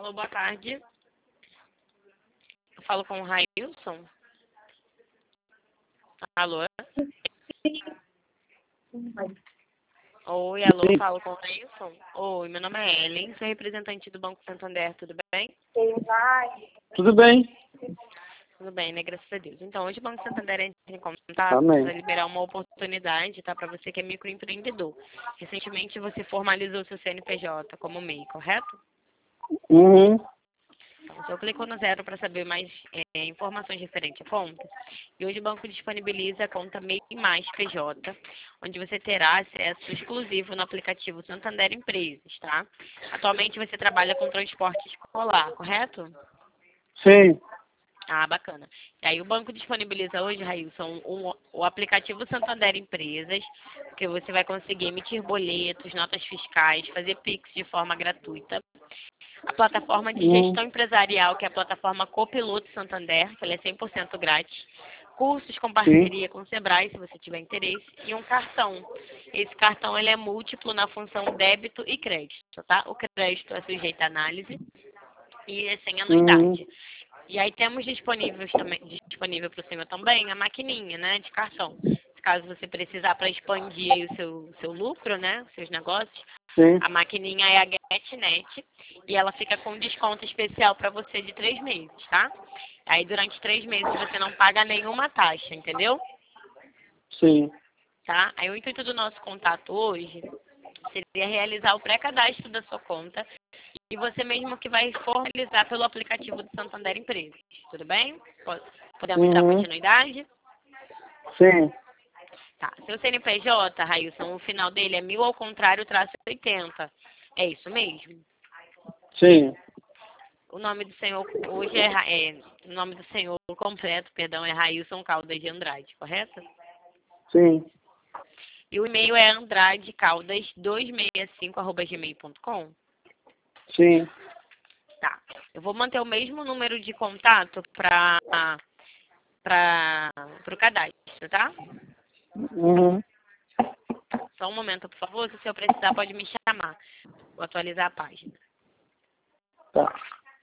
Alô, boa tarde. Eu falo com o Railson. Alô? Oi, alô, falo com o Railson. Oi, meu nome é Ellen, sou representante do Banco Santander, tudo bem? Tudo bem? Tudo bem, né? Graças a Deus. Então, hoje o Banco Santander entra em contato Amém. para liberar uma oportunidade, tá? Para você que é microempreendedor. Recentemente você formalizou seu CNPJ como MEI, correto? Uhum. Então, você clicou no zero para saber mais informações referentes à conta. E hoje o banco disponibiliza a conta MEI mais PJ, onde você terá acesso exclusivo no aplicativo Santander Empresas, tá? Atualmente você trabalha com transporte escolar, correto? Sim. Ah, bacana. E aí o banco disponibiliza hoje, Railson, o aplicativo Santander Empresas, que você vai conseguir emitir boletos, notas fiscais, fazer Pix de forma gratuita. A plataforma de gestão empresarial, que é a plataforma Copiloto Santander, que ela é 100% grátis. Cursos com parceria com o Sebrae, se você tiver interesse. E um cartão. Esse cartão ele é múltiplo na função débito e crédito, tá? O crédito é sujeito à análise e é sem anuidade. E aí temos disponível para o senhor também a maquininha, né, de cartão. Caso você precisar para expandir aí o seu lucro, né, os seus negócios, a maquininha é a GetNet e ela fica com desconto especial para você de 3 meses, tá? Aí durante 3 meses você não paga nenhuma taxa, entendeu? Sim. Tá? Aí o intuito do nosso contato hoje seria realizar o pré-cadastro da sua conta e você mesmo que vai formalizar pelo aplicativo do Santander Empresas. Tudo bem? Podemos dar continuidade? Sim. Tá. Seu CNPJ, Railson, o final dele é 1000 ao contrário, traço 80. É isso mesmo? Sim. O nome do senhor hoje o nome do senhor completo, perdão, é Railson Caldas de Andrade, correto? Sim. E o e-mail é andradecaldas265@gmail.com. Sim. Tá. Eu vou manter o mesmo número de contato para o cadastro, tá? Uhum. Só um momento, por favor. Se o senhor precisar, pode me chamar. Vou atualizar a página. Tá.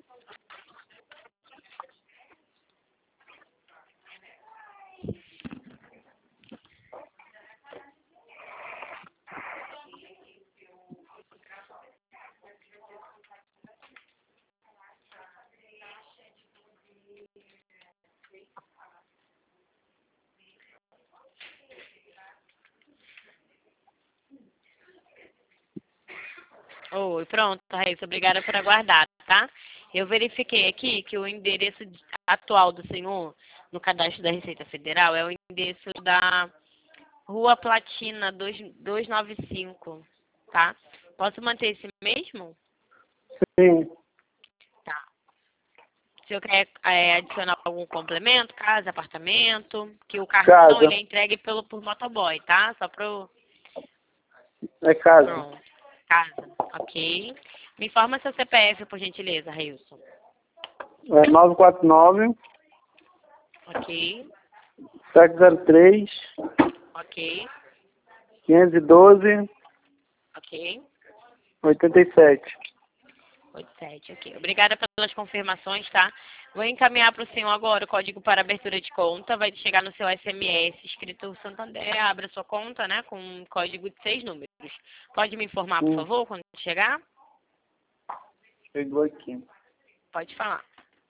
Oi, pronto, Raíssa. Obrigada por aguardar, tá? Eu verifiquei aqui que o endereço atual do senhor no cadastro da Receita Federal é o endereço da Rua Platina 295, tá? Posso manter esse mesmo? Sim. Tá. Se eu quer adicionar algum complemento, casa, apartamento, que o cartão Casa. ele é entregue por motoboy, tá? Só pro... É casa. Pronto. Casa, ok. Me informa seu CPF, por gentileza, Railson. É 949 Ok, 703 ok, 512 ok. 87. 87, ok. Obrigada pelas confirmações, tá? Vou encaminhar para o senhor agora o código para abertura de conta. Vai chegar no seu SMS escrito Santander. Abra sua conta, né? Com um código de 6 números. Pode me informar, por favor, quando chegar? Chegou aqui. Pode falar.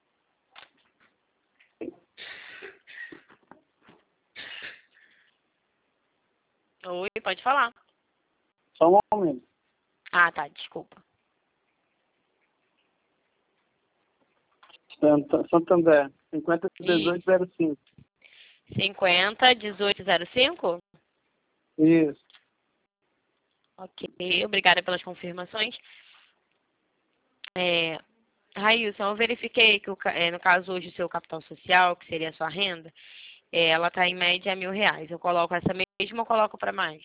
Oi, pode falar. Só um momento. Ah, tá, desculpa. Santander. 501805. 50-1805? Isso. Ok, obrigada pelas confirmações. Railson, eu verifiquei que, no caso hoje, o seu capital social, que seria a sua renda, ela está em média R$ 1.000. Eu coloco essa mesma ou coloco para mais?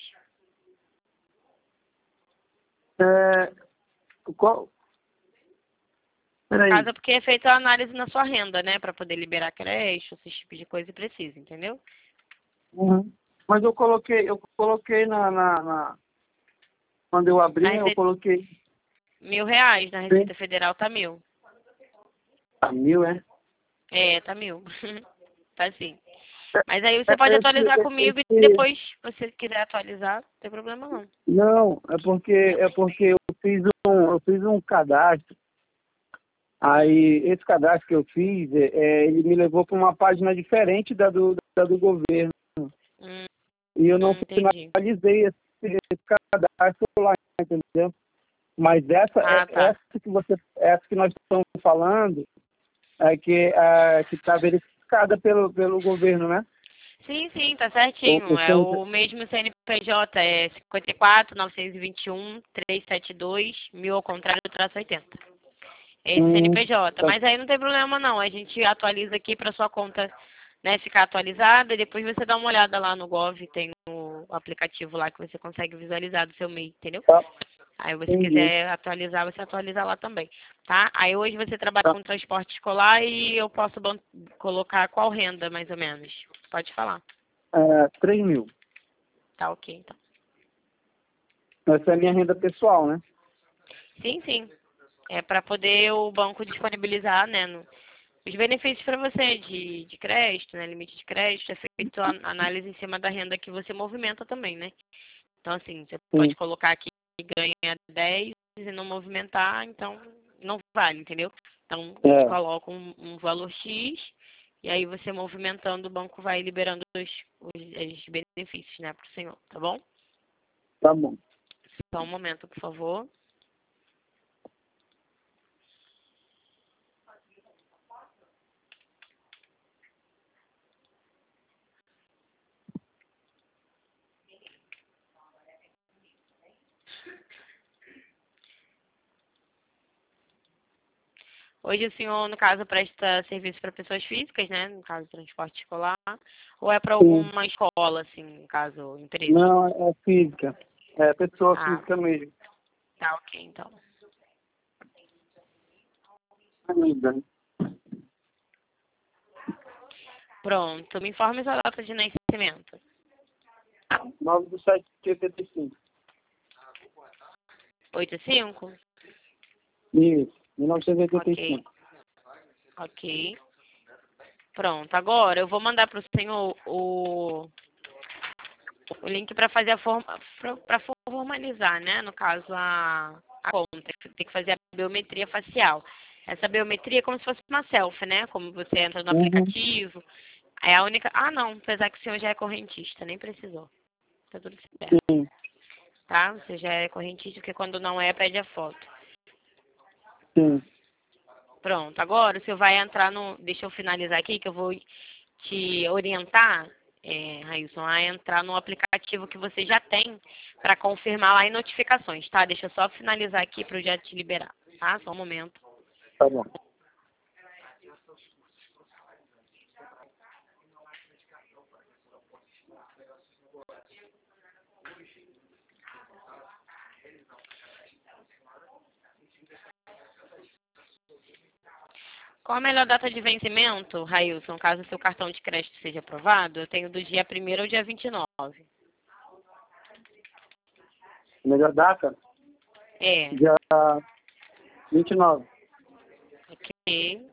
Qual? No Peraí. caso é porque é feita a análise na sua renda, né? Para poder liberar creche, esses tipos de coisa e precisa, entendeu? Mas eu coloquei quando eu abri, eu coloquei. R$ 1.000, na Receita Federal tá 1.000. Tá 1.000, é? É, tá 1.000. Tá sim. Mas aí você pode atualizar comigo e esse- depois, se você quiser atualizar, não tem problema não. Não, é porque eu fiz um cadastro. Aí esse cadastro que eu fiz, ele me levou para uma página diferente da do governo. Hum, E eu não entendi. finalizei esse cadastro lá, entendeu? Mas Ah, tá. essa que nós estamos falando que está verificada pelo governo, né? Sim, sim, tá certinho. É o mesmo CNPJ, é 54-921-372, 1000 ao contrário do traço 80. É esse CNPJ. Tá, Mas aí não tem problema não. A gente atualiza aqui para sua conta, né, ficar atualizada e depois você dá uma olhada lá no Gov, tem o aplicativo lá que você consegue visualizar do seu MEI, entendeu? tá, Aí você entendi. quiser atualizar, você atualiza lá também, tá? Aí hoje você trabalha Tá. com transporte escolar e eu posso colocar qual renda, mais ou menos? Pode falar. 3.000. Tá ok, então. Essa é a minha renda pessoal, né? Sim, sim. É para poder o banco disponibilizar, né, os benefícios para você de crédito, né, limite de crédito, é feito a análise em cima da renda que você movimenta também, né? Então, assim, você pode Sim. colocar aqui que ganha 10 e não movimentar, então não vale, entendeu? Então, a gente coloca um valor X e aí você movimentando, o banco vai liberando os benefícios, né, para o senhor, tá bom? Tá bom. Só um momento, por favor. Hoje o senhor, no caso, presta serviço para pessoas físicas, né? No caso, transporte escolar, ou é para Sim. alguma escola, assim, no caso, empresa? Não, é física. É pessoa Ah, física mesmo. tá ok, então. Ainda. Pronto, me informe sua data de nascimento. 9/7/85. 85? Isso. Ok, 1985. ok. Pronto, agora eu vou mandar para o senhor o link para fazer para formalizar, né? No caso, a conta. Tem que fazer a biometria facial. Essa biometria é como se fosse uma selfie, né? Como você entra no Uhum. aplicativo. É a única. Ah, não, apesar que o senhor já é correntista, nem precisou. Tá tudo certo. Sim. Tá? Você já é correntista, porque quando não é, pede a foto. Sim. Pronto, agora o senhor vai entrar no. Deixa eu finalizar aqui, que eu vou te orientar, Railson, a entrar no aplicativo que você já tem para confirmar lá em notificações, tá? Deixa eu só finalizar aqui para eu já te liberar, tá? Só um momento. Tá bom. Qual a melhor data de vencimento, Railson, caso o seu cartão de crédito seja aprovado? Eu tenho do dia 1º ao dia 29. Melhor data? É, Dia 29. ok.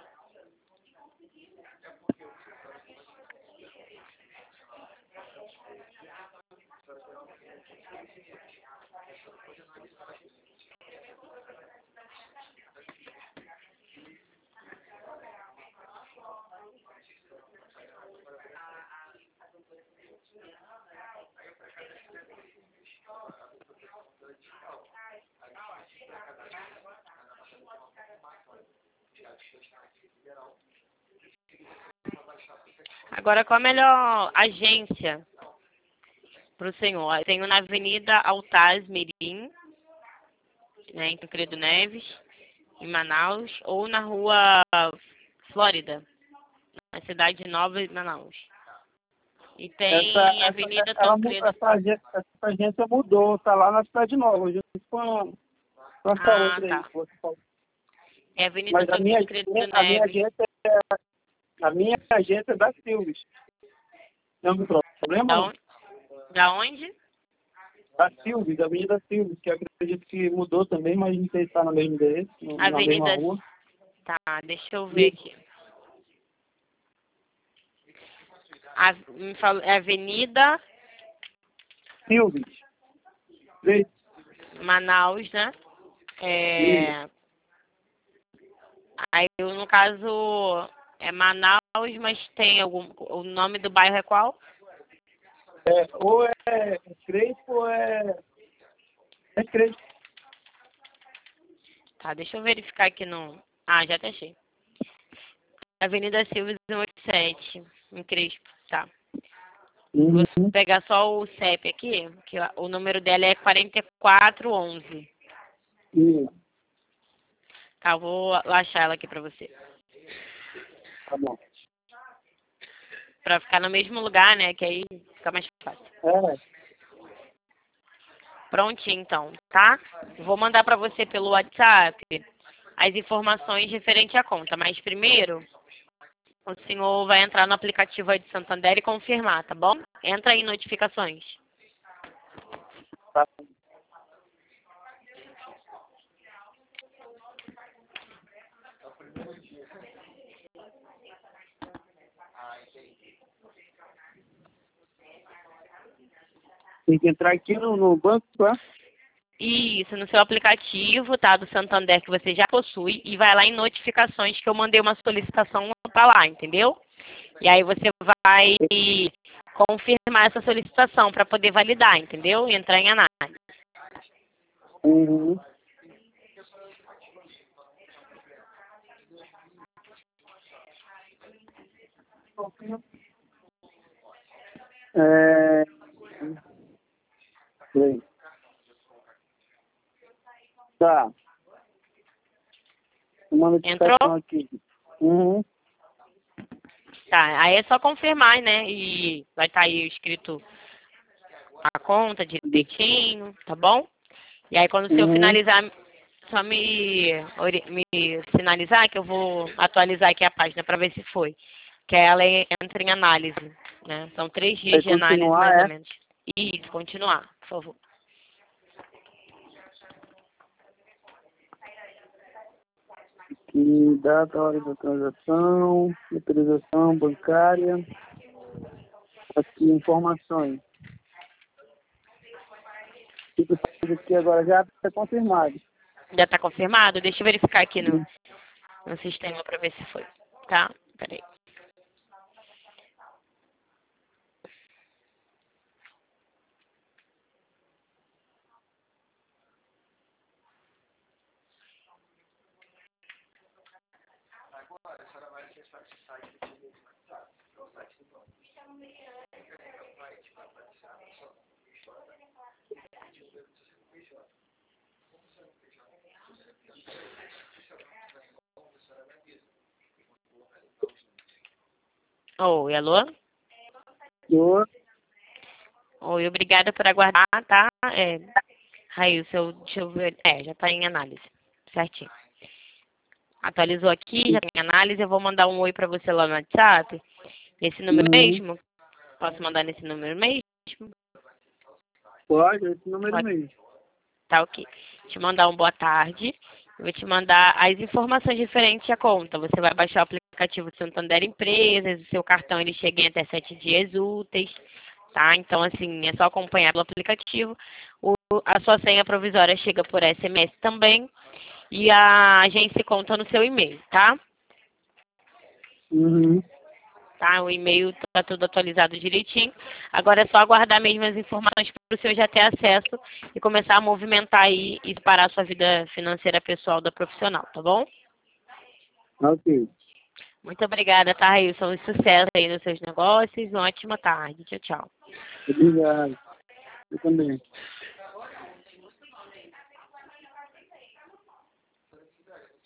Agora, qual a melhor agência para o senhor? Eu tenho na Avenida Altaz Mirim, né, em Tancredo Neves, em Manaus, ou na Rua Flórida, na Cidade Nova de Manaus. E tem Avenida Tancredo. Essa agência mudou, tá lá na Cidade Nova, junto com essa Ah, outra aí tá. que você falou. É Avenida Mas Tancredo Neves. a minha agência é da Silves. Tem algum problema, Da não? onde? Da onde? Da Silves, da Avenida Silves, que eu acredito que mudou também, mas não sei se está no mesmo endereço, na mesma Avenida rua. Tá, deixa eu ver aqui. Me fala, é Avenida Silves. Três. Manaus, né? Aí, no caso, é Manaus, mas tem algum... O nome do bairro é qual? Ou é Crespo ou é Crespo. Tá, deixa eu verificar aqui no... Ah, já até achei. Avenida Silves 187, em Crespo, tá. Vou pegar só o CEP aqui, que o número dela é 4411. Tá, eu vou achar ela aqui pra você. Tá bom. Pra ficar no mesmo lugar, né, que aí fica mais fácil. Prontinho, então, tá? Vou mandar pra você pelo WhatsApp as informações referente à conta. Mas primeiro, o senhor vai entrar no aplicativo aí de Santander e confirmar, tá bom? Entra aí em notificações. Tá. Tem que entrar aqui no banco, tá? Isso, no seu aplicativo, tá? Do Santander que você já possui. E vai lá em notificações que eu mandei uma solicitação pra lá, entendeu? E aí você vai confirmar essa solicitação para poder validar, entendeu? E entrar em análise. Uhum. Três. Tá. Uma notificação Entrou? aqui. Uhum. Tá, aí é só confirmar, né? E vai estar aí escrito a conta direitinho, tá bom? E aí quando o senhor finalizar, só me sinalizar que eu vou atualizar aqui a página para ver se foi. Que ela entra em análise, né? São 3 dias de análise mais ou menos. Isso, continuar, por favor. Aqui, data, hora da transação, autorização bancária. Aqui, informações. O que você faz aqui agora já está confirmado. Já está confirmado? Deixa eu verificar aqui no sistema para ver se foi. Tá? Peraí. Oi, alô? Oi, obrigada por aguardar, tá? Raíssa, deixa eu ver. Já está em análise. Certinho. Atualizou aqui, já está em análise. Eu vou mandar um oi para você lá no WhatsApp. Nesse número mesmo? Posso mandar nesse número mesmo? Pode, esse número mesmo. Tá, ok. Te mandar um boa tarde. Eu vou te mandar as informações referentes à conta. Você vai baixar o aplicativo Santander Empresas. O seu cartão ele chega em até 7 dias úteis. Tá? Então, assim, é só acompanhar pelo aplicativo. A sua senha provisória chega por SMS também. E a agência conta no seu e-mail, tá? Tá? O e-mail tá tudo atualizado direitinho. Agora é só aguardar mesmo as informações para o senhor já ter acesso e começar a movimentar aí e parar a sua vida financeira pessoal da profissional, tá bom? Ok. Muito obrigada, tá, Railson? Sucesso aí nos seus negócios. Uma ótima tarde. Tchau, tchau. Obrigado. Eu também.